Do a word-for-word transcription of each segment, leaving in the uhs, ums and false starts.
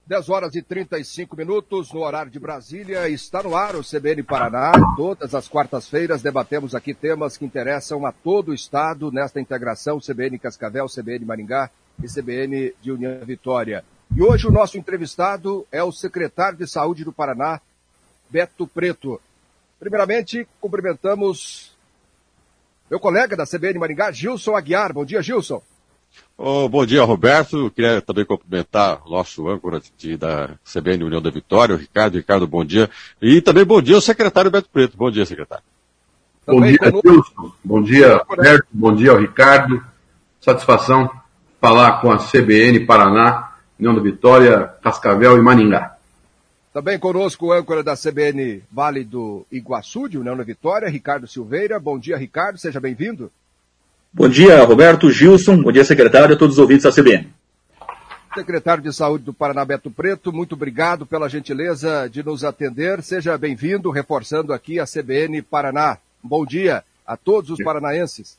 dez horas e trinta e cinco minutos no horário de Brasília, está no ar o C B N Paraná. Todas as quartas-feiras debatemos aqui temas que interessam a todo o estado nesta integração C B N Cascavel, C B N Maringá e C B N de União Vitória. E hoje o nosso entrevistado é o secretário de Saúde do Paraná, Beto Preto. Primeiramente, cumprimentamos meu colega da C B N Maringá, Gilson Aguiar. Bom dia, Gilson. Oh, bom dia, Roberto. Eu queria também cumprimentar o nosso âncora de, da C B N União da Vitória, o Ricardo. Ricardo, bom dia. E também bom dia ao secretário Beto Preto. Bom dia, secretário. Bom também dia, Gilson. Bom dia, Roberto. Bom dia ao Ricardo. Satisfação falar com a C B N Paraná, União da Vitória, Cascavel e Maringá. Também conosco o âncora da C B N Vale do Iguaçu, de União da Vitória, Ricardo Silveira. Bom dia, Ricardo. Seja bem-vindo. Bom dia, Roberto, Gilson, bom dia, secretário, a todos os ouvintes da C B N. Secretário de Saúde do Paraná, Beto Preto, muito obrigado pela gentileza de nos atender. Seja bem-vindo, reforçando aqui a C B N Paraná. Bom dia a todos os paranaenses.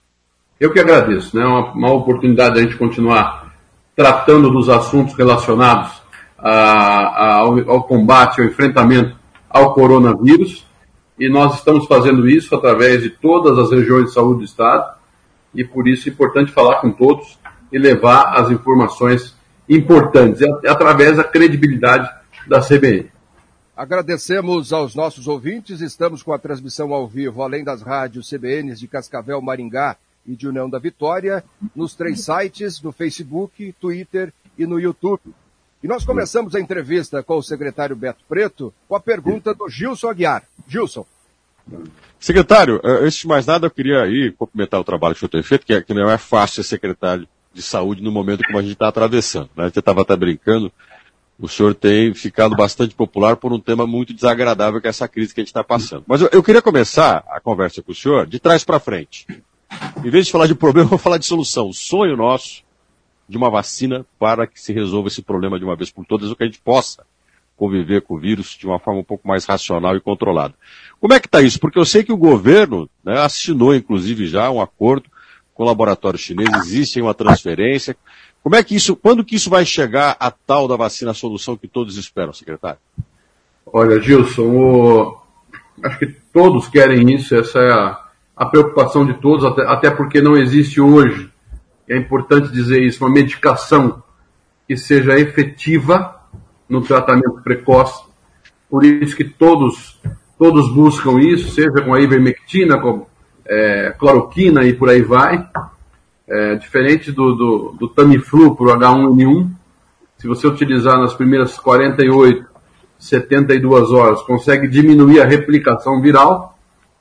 Eu que agradeço, né? Uma, uma oportunidade de a gente continuar tratando dos assuntos relacionados a, a, ao, ao combate, ao enfrentamento ao coronavírus. E nós estamos fazendo isso através de todas as regiões de saúde do Estado. E por isso é importante falar com todos e levar as informações importantes, através da credibilidade da C B N. Agradecemos aos nossos ouvintes, estamos com a transmissão ao vivo, além das rádios C B Ns de Cascavel, Maringá e de União da Vitória, nos três sites, no Facebook, Twitter e no YouTube. E nós começamos a entrevista com o secretário Beto Preto com a pergunta do Gilson Aguiar. Gilson. Secretário, antes de mais nada, eu queria aí cumprimentar o trabalho que o senhor tem feito, que, é, que não é fácil ser secretário de saúde no momento como a gente está atravessando, né? A gente estava até brincando, o senhor tem ficado bastante popular por um tema muito desagradável, que é essa crise que a gente está passando. Mas eu, eu queria começar a conversa com o senhor de trás para frente. Em vez de falar de problema, eu vou falar de solução. O sonho nosso de uma vacina para que se resolva esse problema de uma vez por todas, ou que a gente possa conviver com o vírus de uma forma um pouco mais racional e controlada. Como é que está isso? Porque eu sei que o governo, né, assinou, inclusive, já um acordo com o laboratório chinês, existe uma transferência. Como é que isso, quando que isso vai chegar a tal da vacina, a solução que todos esperam, secretário? Olha, Gilson, o... acho que todos querem isso, essa é a, a preocupação de todos, até, até porque não existe hoje, é importante dizer isso, uma medicação que seja efetiva no tratamento precoce, por isso que todos, todos buscam isso, seja com a ivermectina, com é, cloroquina e por aí vai, é, diferente do, do, do Tamiflu para o H um N um, se você utilizar nas primeiras quarenta e oito, setenta e duas horas, consegue diminuir a replicação viral.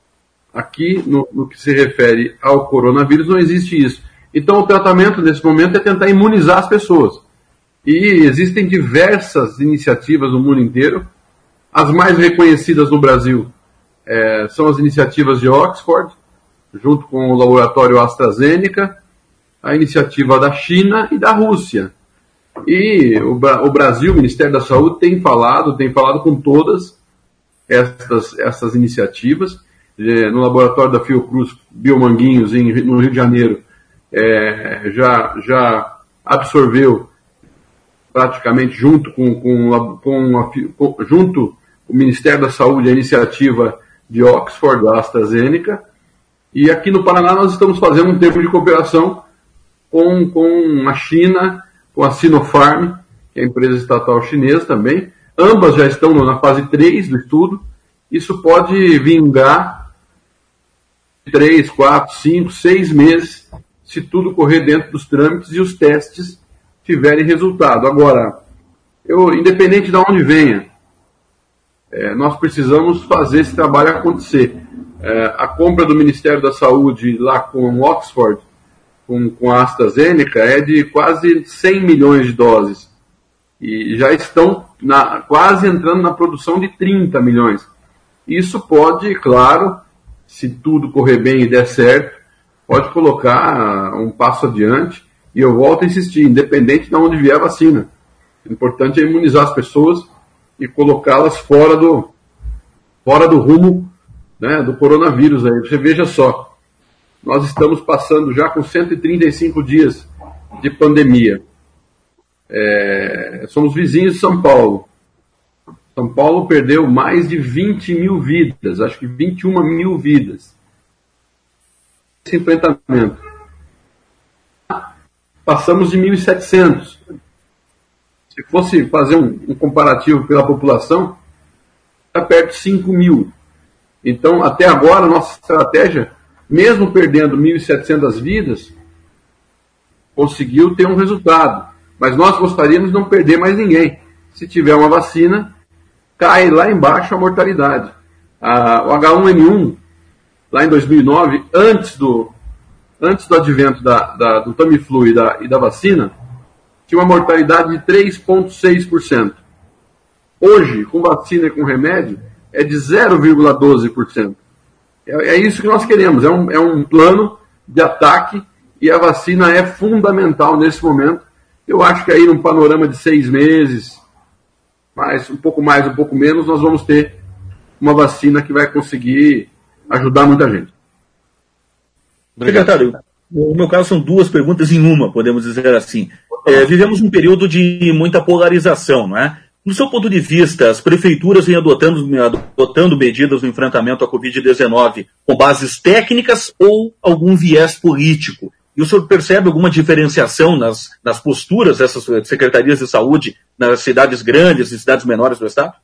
Aqui, no, no que se refere ao coronavírus, não existe isso. Então o tratamento nesse momento é tentar imunizar as pessoas. E existem diversas iniciativas no mundo inteiro. As mais reconhecidas no Brasil é, são as iniciativas de Oxford, junto com o laboratório AstraZeneca, a iniciativa da China e da Rússia. E o, o Brasil, o Ministério da Saúde, tem falado, tem falado com todas estas, estas iniciativas. É, no laboratório da Fiocruz Biomanguinhos, em, no Rio de Janeiro, é, já, já absorveu praticamente junto com, com, com, a, com junto o Ministério da Saúde, a iniciativa de Oxford, da AstraZeneca, e aqui no Paraná nós estamos fazendo um termo de cooperação com, com a China, com a Sinopharm, que é a empresa estatal chinesa também. Ambas já estão na fase três do estudo. Isso pode vingar três, quatro, cinco, seis meses, se tudo correr dentro dos trâmites e os testes tiverem resultado. Agora, eu, independente de onde venha, é, nós precisamos fazer esse trabalho acontecer. É, a compra do Ministério da Saúde lá com Oxford, com, com a AstraZeneca, é de quase cem milhões de doses. E já estão na, quase entrando na produção de trinta milhões. Isso pode, claro, se tudo correr bem e der certo, pode colocar um passo adiante. E eu volto a insistir, independente de onde vier a vacina. O importante é imunizar as pessoas e colocá-las fora do, fora do rumo, né, do coronavírus. Aí. Você veja só, nós estamos passando já com cento e trinta e cinco dias de pandemia. É, somos vizinhos de São Paulo. São Paulo perdeu mais de vinte mil vidas, acho que vinte e uma mil vidas. Esse enfrentamento. Passamos de mil e setecentos. Se fosse fazer um, um comparativo pela população, está perto de cinco mil. Então, até agora, nossa estratégia, mesmo perdendo mil e setecentas vidas, conseguiu ter um resultado. Mas nós gostaríamos de não perder mais ninguém. Se tiver uma vacina, cai lá embaixo a mortalidade. A, o agá um ene um, lá em dois mil e nove, antes do, antes do advento da, da, do Tamiflu e da, e da vacina, tinha uma mortalidade de três vírgula seis por cento. Hoje, com vacina e com remédio, é de zero vírgula doze por cento. É, é isso que nós queremos, é um, é um plano de ataque e a vacina é fundamental nesse momento. Eu acho que aí num panorama de seis meses, mais, um pouco mais, um pouco menos, nós vamos ter uma vacina que vai conseguir ajudar muita gente. Secretário, no meu caso são duas perguntas em uma, podemos dizer assim. É, vivemos um período de muita polarização, não é? No seu ponto de vista, as prefeituras vêm adotando, adotando medidas no enfrentamento à covid dezenove com bases técnicas ou algum viés político? E o senhor percebe alguma diferenciação nas, nas posturas dessas secretarias de saúde nas cidades grandes e cidades menores do estado?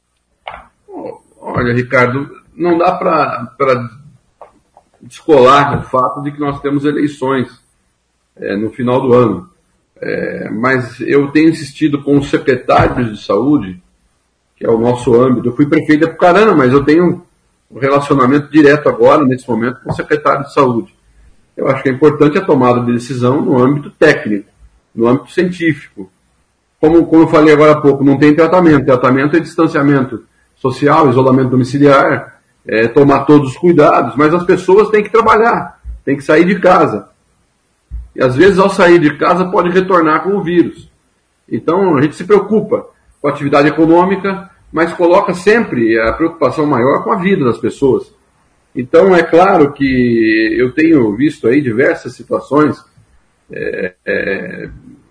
Olha, Ricardo, não dá para descolar o fato de que nós temos eleições é, no final do ano. É, mas eu tenho insistido com os secretários de saúde, que é o nosso âmbito. Eu fui prefeito de Apucarana, mas eu tenho um relacionamento direto agora, nesse momento, com o secretário de saúde. Eu acho que é importante a tomada de decisão no âmbito técnico, no âmbito científico. Como, como eu falei agora há pouco, não tem tratamento. Tratamento é distanciamento social, isolamento domiciliar, é, tomar todos os cuidados, mas as pessoas têm que trabalhar, têm que sair de casa. E às vezes ao sair de casa pode retornar com o vírus. Então a gente se preocupa com a atividade econômica, mas coloca sempre a preocupação maior com a vida das pessoas. Então é claro que eu tenho visto aí diversas situações, é, é,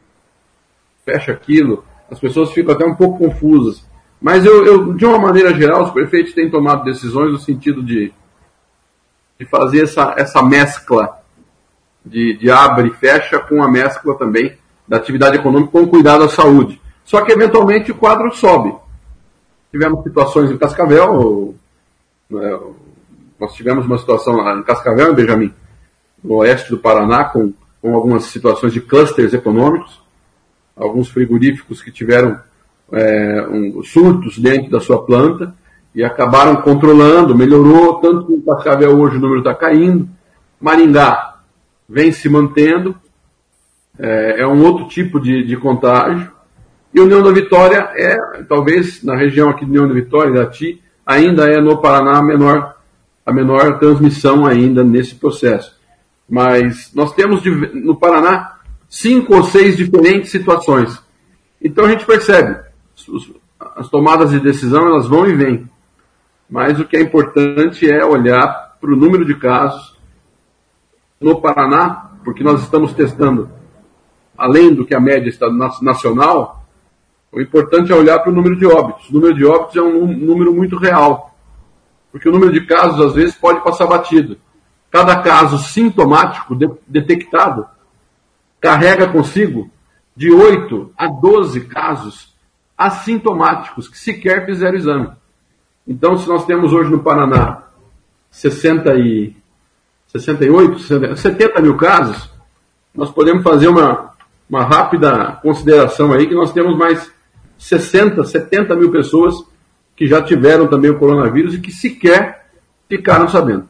fecha aquilo, as pessoas ficam até um pouco confusas. Mas eu, eu, de uma maneira geral, os prefeitos têm tomado decisões no sentido de, de fazer essa, essa mescla de, de abre e fecha com a mescla também da atividade econômica com cuidado à saúde. Só que eventualmente o quadro sobe. Tivemos situações em Cascavel, né, nós tivemos uma situação lá em Cascavel, em Benjamin, no oeste do Paraná, com, com algumas situações de clusters econômicos, alguns frigoríficos que tiveram é, um, surtos dentro da sua planta e acabaram controlando, melhorou, tanto que em Cascavel hoje o número está caindo. Maringá vem se mantendo, é, é um outro tipo de, de contágio. E o União da Vitória é, talvez, na região aqui de União da Vitória e Irati, ainda é no Paraná a menor, a menor transmissão ainda nesse processo. Mas nós temos no Paraná cinco ou seis diferentes situações. Então a gente percebe, as tomadas de decisão elas vão e vêm. Mas o que é importante é olhar para o número de casos no Paraná, porque nós estamos testando, além do que a média está nacional, o importante é olhar para o número de óbitos. O número de óbitos é um número muito real, porque o número de casos, às vezes, pode passar batido. Cada caso sintomático de- detectado carrega consigo de oito a doze casos assintomáticos, que sequer fizeram exame. Então, se nós temos hoje no Paraná sessenta e, sessenta e oito, setenta mil casos, nós podemos fazer uma, uma rápida consideração aí que nós temos mais sessenta, setenta mil pessoas que já tiveram também o coronavírus e que sequer ficaram sabendo.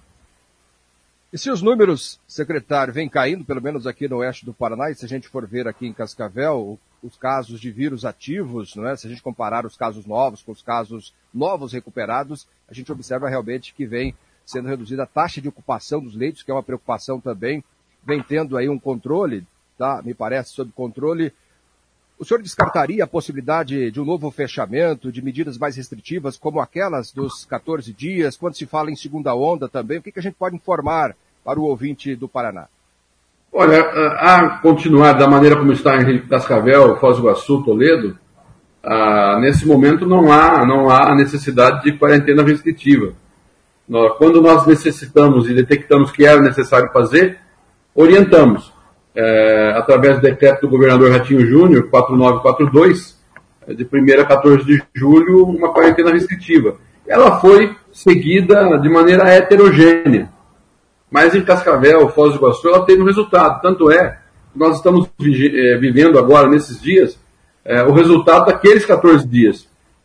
E se os números, secretário, vêm caindo, pelo menos aqui no oeste do Paraná, e se a gente for ver aqui em Cascavel, os casos de vírus ativos, não é? Se a gente comparar os casos novos com os casos novos recuperados, a gente observa realmente que vem sendo reduzida a taxa de ocupação dos leitos, que é uma preocupação também, vem tendo aí um controle, tá? Me parece, sob controle. O senhor descartaria a possibilidade de um novo fechamento, de medidas mais restritivas, como aquelas dos quatorze dias, quando se fala em segunda onda também? O que, que a gente pode informar para o ouvinte do Paraná? Olha, a continuar da maneira como está em Cascavel, Foz do Iguaçu, Toledo, ah, nesse momento não há, não há necessidade de quarentena restritiva. Quando nós necessitamos e detectamos que era necessário fazer, orientamos, é, através do decreto do governador Ratinho Júnior, quatro nove quatro dois, de primeiro a quatorze de julho, uma quarentena restritiva. Ela foi seguida de maneira heterogênea, mas em Cascavel, Foz do Iguaçu, ela teve um resultado. Tanto é que nós estamos vivendo agora, nesses dias, é, o resultado daqueles quatorze dias.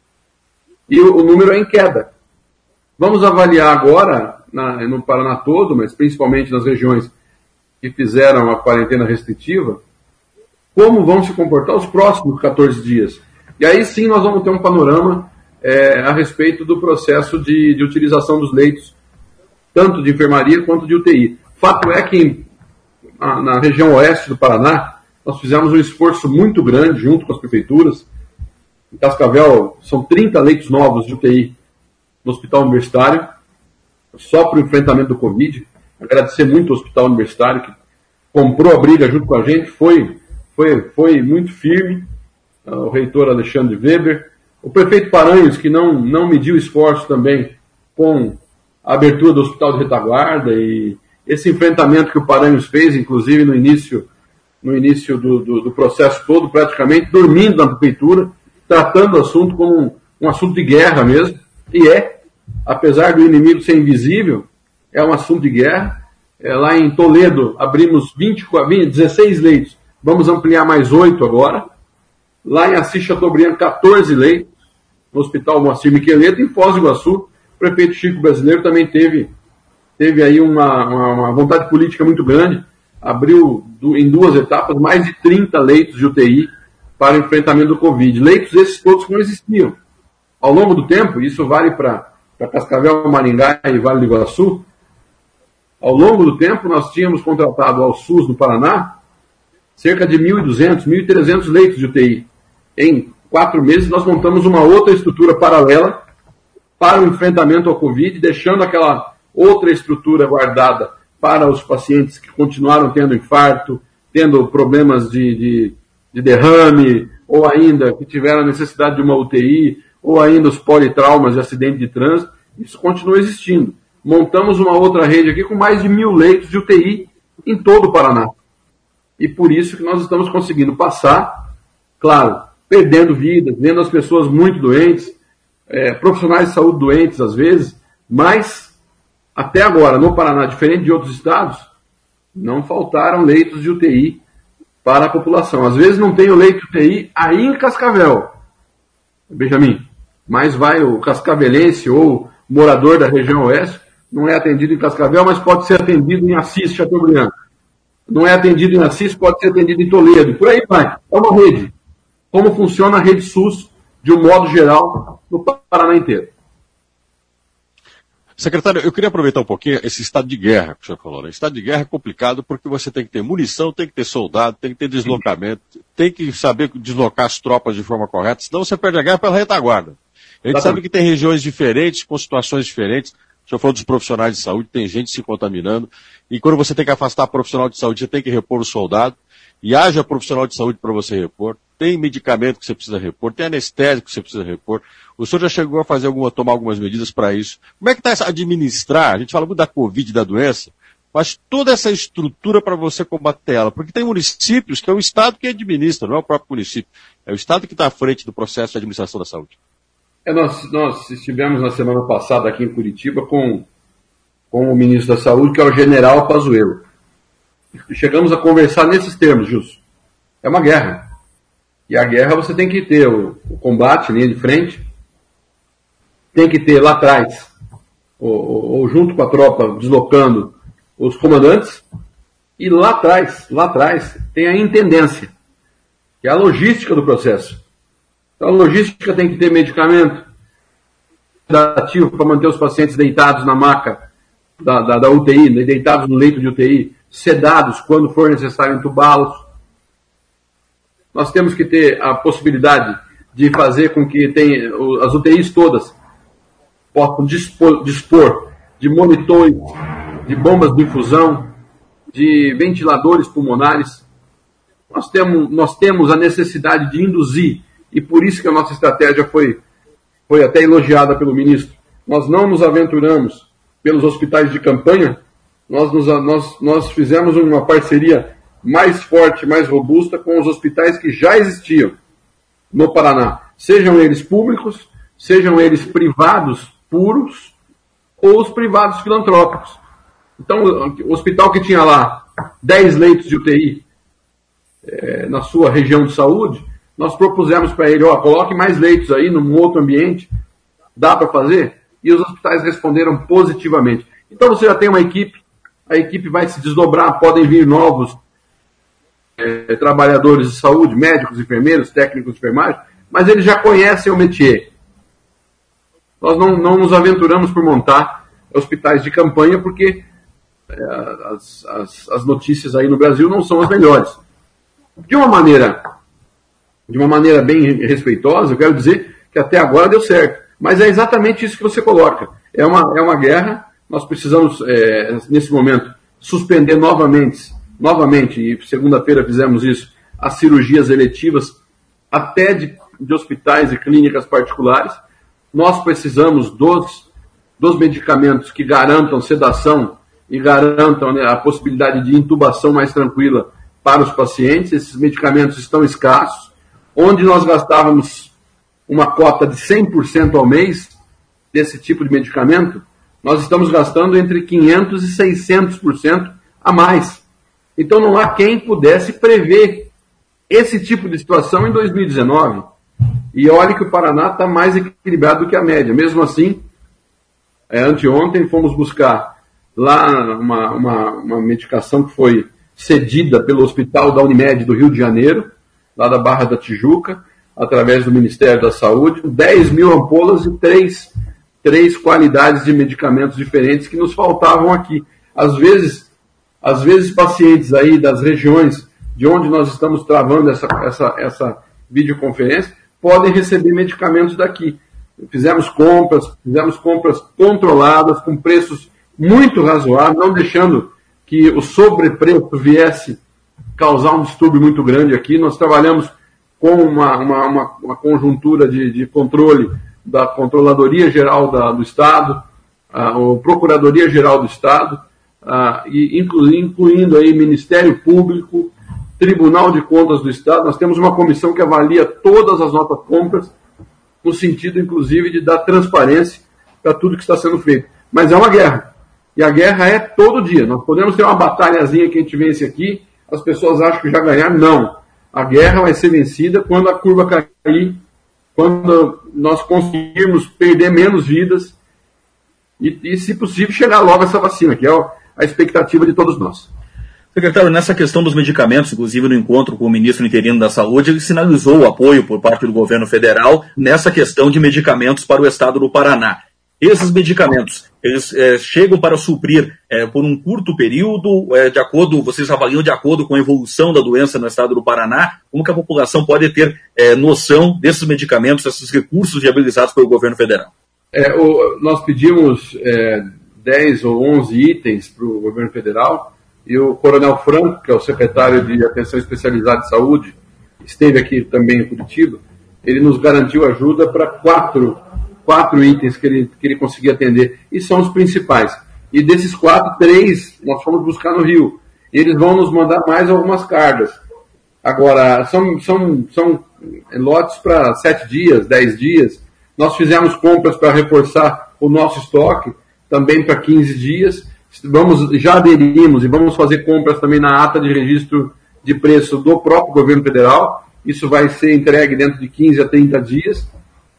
E o, o número é em queda. Vamos avaliar agora, na, no Paraná todo, mas principalmente nas regiões que fizeram a quarentena restritiva, como vão se comportar os próximos quatorze dias. E aí sim nós vamos ter um panorama é, a respeito do processo de, de utilização dos leitos, tanto de enfermaria quanto de U T I. Fato é que na, na região oeste do Paraná, nós fizemos um esforço muito grande junto com as prefeituras. Em Cascavel, são trinta leitos novos de U T I no Hospital Universitário, só para o enfrentamento do Covid. Agradecer muito ao Hospital Universitário, que comprou a briga junto com a gente, foi, foi, foi muito firme, o reitor Alexandre Weber, o prefeito Paranhos, que não, não mediu esforço também com a abertura do Hospital de Retaguarda, e esse enfrentamento que o Paranhos fez, inclusive no início, no início do, do, do processo todo, praticamente dormindo na prefeitura, tratando o assunto como um, um assunto de guerra mesmo, e é, apesar do inimigo ser invisível, é um assunto de guerra. É, lá em Toledo, abrimos vinte, vinte, dezesseis leitos, vamos ampliar mais oito agora. Lá em Assis Chateaubriand, quatorze leitos, no Hospital Moacir Miqueleto. Em Foz do Iguaçu, o prefeito Chico Brasileiro também teve, teve aí uma, uma, uma vontade política muito grande, abriu em duas etapas mais de trinta leitos de U T I para o enfrentamento do Covid. Leitos esses todos que não existiam. Ao longo do tempo, isso vale para Cascavel, Maringá e Vale do Iguaçu, ao longo do tempo nós tínhamos contratado ao SUS no Paraná cerca de mil e duzentos, mil e trezentos leitos de U T I. Em quatro meses nós montamos uma outra estrutura paralela para o enfrentamento ao Covid, deixando aquela outra estrutura guardada para os pacientes que continuaram tendo infarto, tendo problemas de, de, de derrame, ou ainda que tiveram necessidade de uma U T I, ou ainda os politraumas de acidente de trânsito. Isso continua existindo. Montamos uma outra rede aqui com mais de mil leitos de U T I em todo o Paraná. E por isso que nós estamos conseguindo passar, claro, perdendo vidas, vendo as pessoas muito doentes, é, profissionais de saúde doentes às vezes, mas até agora, no Paraná, diferente de outros estados, não faltaram leitos de U T I para a população. Às vezes não tem o leito de U T I aí em Cascavel, Benjamin, mas vai o cascavelense ou morador da região oeste, não é atendido em Cascavel, mas pode ser atendido em Assis, Chateaubriand. Não é atendido em Assis, pode ser atendido em Toledo. Por aí vai. É uma rede. Como funciona a rede SUS, de um modo geral, no Paraná inteiro. Secretário, eu queria aproveitar um pouquinho esse estado de guerra que o senhor falou. Né? Estado de guerra é complicado porque você tem que ter munição, tem que ter soldado, tem que ter deslocamento, tem que saber deslocar as tropas de forma correta, senão você perde a guerra pela retaguarda. A gente sabe que tem regiões diferentes, com situações diferentes. O senhor falou dos profissionais de saúde, tem gente se contaminando. E quando você tem que afastar profissional de saúde, você tem que repor o soldado. E haja profissional de saúde para você repor. Tem medicamento que você precisa repor, tem anestésico que você precisa repor. O senhor já chegou a fazer alguma, tomar algumas medidas para isso. Como é que está essa administrar? A gente fala muito da Covid, da doença, mas toda essa estrutura para você combater ela. Porque tem municípios que é o Estado que administra, não é o próprio município. É o Estado que está à frente do processo de administração da saúde. É, nós, nós estivemos na semana passada aqui em Curitiba com, com o ministro da Saúde, que é o general Pazuello. Chegamos a conversar nesses termos, Gilson. É uma guerra. E a guerra você tem que ter o, o combate, linha de frente, tem que ter lá atrás, ou, ou junto com a tropa, deslocando os comandantes, e lá atrás, lá atrás, tem a intendência, que é a logística do processo. Então a logística tem que ter medicamento ativo para manter os pacientes deitados na maca da, da, da U T I, deitados no leito de U T I, sedados quando for necessário entubá-los. Nós temos que ter a possibilidade de fazer com que tenha, as U T Is todas possam dispor, dispor de monitores, de bombas de infusão, de ventiladores pulmonares. Nós temos, nós temos a necessidade de induzir, e por isso que a nossa estratégia foi, foi até elogiada pelo ministro. Nós não nos aventuramos pelos hospitais de campanha, nós, nos, nós, nós fizemos uma parceria mais forte, mais robusta com os hospitais que já existiam no Paraná, sejam eles públicos, sejam eles privados puros ou os privados filantrópicos. Então, o hospital que tinha lá dez leitos de U T I é, na sua região de saúde, nós propusemos para ele, ó, coloque mais leitos aí num outro ambiente, dá para fazer? E os hospitais responderam positivamente. Então você já tem uma equipe, a equipe vai se desdobrar, podem vir novos é, trabalhadores de saúde, médicos, enfermeiros, técnicos de enfermagem, mas eles já conhecem o métier. Nós não, não nos aventuramos por montar hospitais de campanha, porque é, as, as, as notícias aí no Brasil não são as melhores. De uma maneira, de uma maneira bem respeitosa, eu quero dizer que até agora deu certo. Mas é exatamente isso que você coloca. É uma, é uma guerra, nós precisamos, é, nesse momento, suspender novamente, novamente, e segunda-feira fizemos isso, as cirurgias eletivas, até de, de hospitais e clínicas particulares. Nós precisamos dos, dos medicamentos que garantam sedação e garantam, né, a possibilidade de intubação mais tranquila para os pacientes. Esses medicamentos estão escassos. Onde nós gastávamos uma cota de cem por cento ao mês desse tipo de medicamento, nós estamos gastando entre quinhentos por cento e seiscentos por cento a mais. Então não há quem pudesse prever esse tipo de situação em dois mil e dezenove. E olha que o Paraná está mais equilibrado do que a média. Mesmo assim, é, anteontem fomos buscar lá uma, uma, uma medicação que foi cedida pelo Hospital da Unimed do Rio de Janeiro, lá da Barra da Tijuca, através do Ministério da Saúde, dez mil ampolas e três, três qualidades de medicamentos diferentes que nos faltavam aqui. Às vezes, às vezes pacientes aí das regiões de onde nós estamos travando essa, essa, essa videoconferência podem receber medicamentos daqui. Fizemos compras, fizemos compras controladas, com preços muito razoáveis, não deixando que o sobrepreço viesse causar um distúrbio muito grande aqui. Nós trabalhamos com uma, uma, uma, uma conjuntura de, de controle da Controladoria Geral da, do Estado, a, a Procuradoria Geral do Estado, a, e inclu, incluindo aí Ministério Público, Tribunal de Contas do Estado. Nós temos uma comissão que avalia todas as notas compras, no sentido, inclusive, de dar transparência para tudo que está sendo feito. Mas é uma guerra. E a guerra é todo dia. Nós podemos ter uma batalhazinha que a gente vence aqui, as pessoas acham que já ganharam. Não. A guerra vai ser vencida quando a curva cair, quando nós conseguirmos perder menos vidas e, e se possível, chegar logo a essa vacina, que é a expectativa de todos nós. Secretário, nessa questão dos medicamentos, inclusive no encontro com o ministro interino da Saúde, ele sinalizou o apoio por parte do governo federal nessa questão de medicamentos para o estado do Paraná. Esses medicamentos, eles é, chegam para suprir é, por um curto período, é, de acordo, vocês avaliam de acordo com a evolução da doença no estado do Paraná, como que a população pode ter é, noção desses medicamentos, desses recursos viabilizados pelo governo federal? É, o, nós pedimos é, dez ou onze itens para o governo federal, e o Coronel Franco, que é o secretário de Atenção Especializada de Saúde, esteve aqui também em Curitiba, ele nos garantiu ajuda para quatro quatro itens que ele, que ele conseguia atender, e são os principais. E desses quatro, três nós fomos buscar no Rio. E eles vão nos mandar mais algumas cargas. Agora, são, são, são lotes para sete dias, dez dias. Nós fizemos compras para reforçar o nosso estoque, também para quinze dias. Vamos, já aderimos e vamos fazer compras também na ata de registro de preço do próprio governo federal. Isso vai ser entregue dentro de quinze a trinta dias.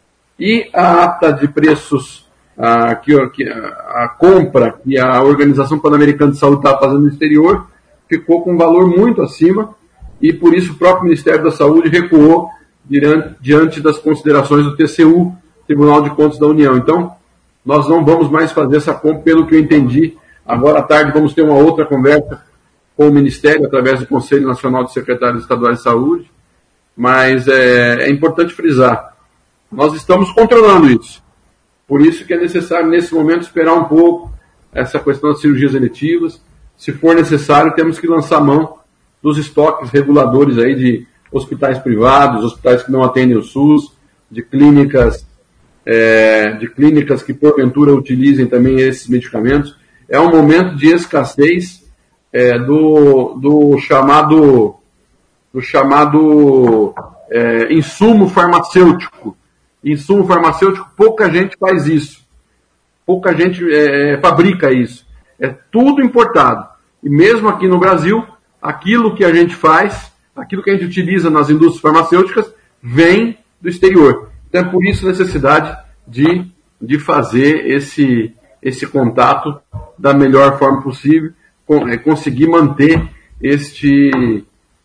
E a ata de preços, a, que, a, a compra que a Organização Pan-Americana de Saúde estava fazendo no exterior, ficou com um valor muito acima, e por isso o próprio Ministério da Saúde recuou diante, diante das considerações do T C U, Tribunal de Contas da União. Então, nós não vamos mais fazer essa compra, pelo que eu entendi. Agora à tarde vamos ter uma outra conversa com o Ministério, através do Conselho Nacional de Secretários Estaduais de Saúde, mas é, é importante frisar, nós estamos controlando isso. Por isso que é necessário, nesse momento, esperar um pouco essa questão das cirurgias eletivas. se for necessário, temos que lançar mão dos estoques reguladores aí de hospitais privados, hospitais que não atendem o SUS, de clínicas, é, de clínicas que porventura utilizem também esses medicamentos. É um momento de escassez é, do, do chamado, do chamado é, insumo farmacêutico. Insumo farmacêutico, pouca gente faz isso. Pouca gente é, fabrica isso. É tudo importado. E mesmo aqui no Brasil, aquilo que a gente faz, aquilo que a gente utiliza nas indústrias farmacêuticas, vem do exterior. Então é por isso a necessidade de, de fazer esse, esse contato da melhor forma possível, com, é, conseguir manter este...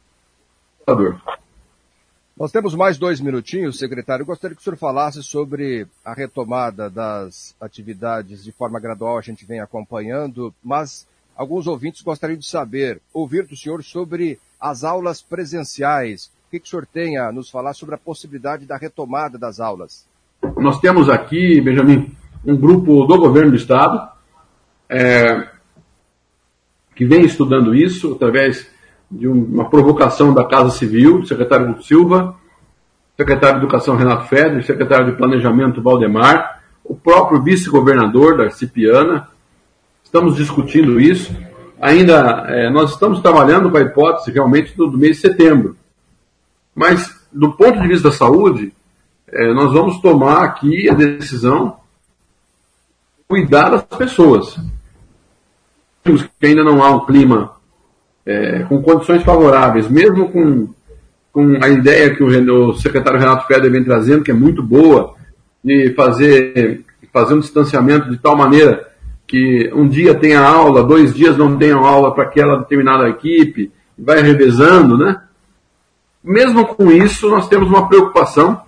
Nós temos mais dois minutinhos, secretário. Eu gostaria que o senhor falasse sobre a retomada das atividades de forma gradual, a gente vem acompanhando, mas alguns ouvintes gostariam de saber, ouvir do senhor sobre as aulas presenciais. O que, que o senhor tem a nos falar sobre a possibilidade da retomada das aulas? Nós temos aqui, Benjamin, um grupo do governo do Estado é, que vem estudando isso através de uma provocação da Casa Civil, do secretário Silva, secretário de Educação Renato Feder, secretário de Planejamento Valdemar, o próprio vice-governador Darcy Piana. Estamos discutindo isso. Ainda é, nós estamos trabalhando com a hipótese realmente do, do mês de setembro. Mas, do ponto de vista da saúde, é, nós vamos tomar aqui a decisão de cuidar das pessoas. Que ainda não há um clima É, com condições favoráveis, mesmo com, com a ideia que o, o secretário Renato Feder vem trazendo, que é muito boa, de fazer, fazer um distanciamento de tal maneira que um dia tenha aula, dois dias não tenham aula para aquela determinada equipe, vai revezando, né? Mesmo com isso, nós temos uma preocupação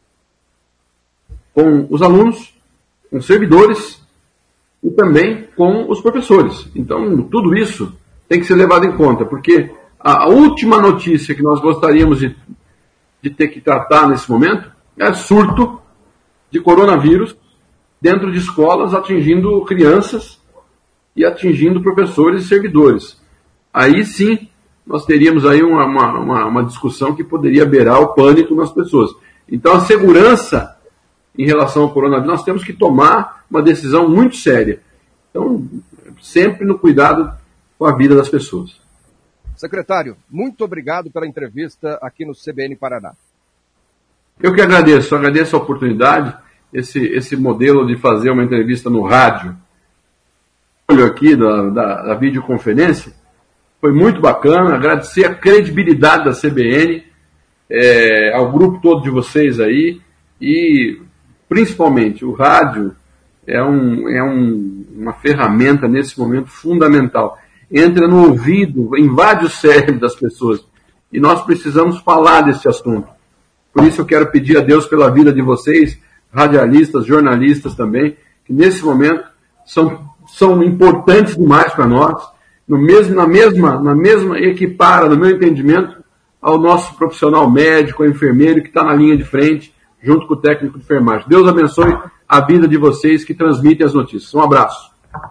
com os alunos, com os servidores e também com os professores. Então, tudo isso tem que ser levado em conta, porque a última notícia que nós gostaríamos de, de ter que tratar nesse momento é surto de coronavírus dentro de escolas, atingindo crianças e atingindo professores e servidores. Aí sim, nós teríamos aí uma, uma, uma discussão que poderia beirar o pânico nas pessoas. Então, a segurança em relação ao coronavírus, nós temos que tomar uma decisão muito séria. Então, sempre no cuidado com a vida das pessoas. Secretário, muito obrigado pela entrevista aqui no C B N Paraná. Eu que agradeço, agradeço a oportunidade, esse, esse modelo de fazer uma entrevista no rádio, olho aqui da, da, da videoconferência, foi muito bacana, agradecer a credibilidade da C B N, é, ao grupo todo de vocês aí, e principalmente o rádio é, um, é um, uma ferramenta nesse momento fundamental. Entra no ouvido, invade o cérebro das pessoas. E nós precisamos falar desse assunto. Por isso eu quero pedir a Deus pela vida de vocês, radialistas, jornalistas também, que nesse momento são, são importantes demais para nós, no mesmo, na mesma, na mesma equipara, no meu entendimento, ao nosso profissional médico, ao enfermeiro que está na linha de frente, junto com o técnico de enfermagem. Deus abençoe a vida de vocês que transmitem as notícias. Um abraço.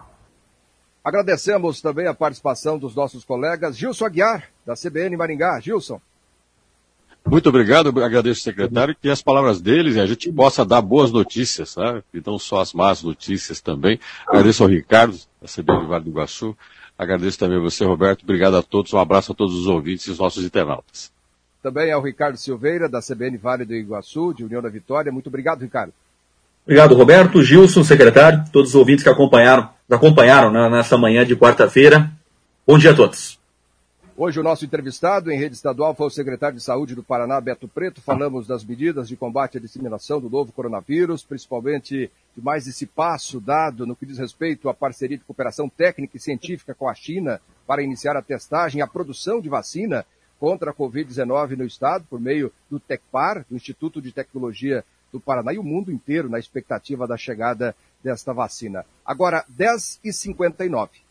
Agradecemos também a participação dos nossos colegas. Gilson Aguiar, da C B N Maringá. Gilson. Muito obrigado, agradeço ao secretário, que as palavras deles a gente possa dar boas notícias, sabe? E não só as más notícias também. Agradeço ao Ricardo, da C B N Vale do Iguaçu. Agradeço também a você, Roberto. Obrigado a todos. Um abraço a todos os ouvintes e os nossos internautas. Também ao Ricardo Silveira, da C B N Vale do Iguaçu, de União da Vitória. Muito obrigado, Ricardo. Obrigado, Roberto, Gilson, secretário, todos os ouvintes que acompanharam, que acompanharam né, nessa manhã de quarta-feira. Bom dia a todos. Hoje o nosso entrevistado em rede estadual foi o secretário de Saúde do Paraná, Beto Preto. Falamos das medidas de combate à disseminação do novo coronavírus, principalmente de mais esse passo dado no que diz respeito à parceria de cooperação técnica e científica com a China para iniciar a testagem e a produção de vacina contra a covid dezenove no estado, por meio do TecPar, do Instituto de Tecnologia do Paraná, e o mundo inteiro na expectativa da chegada desta vacina. Agora, dez e cinquenta e nove.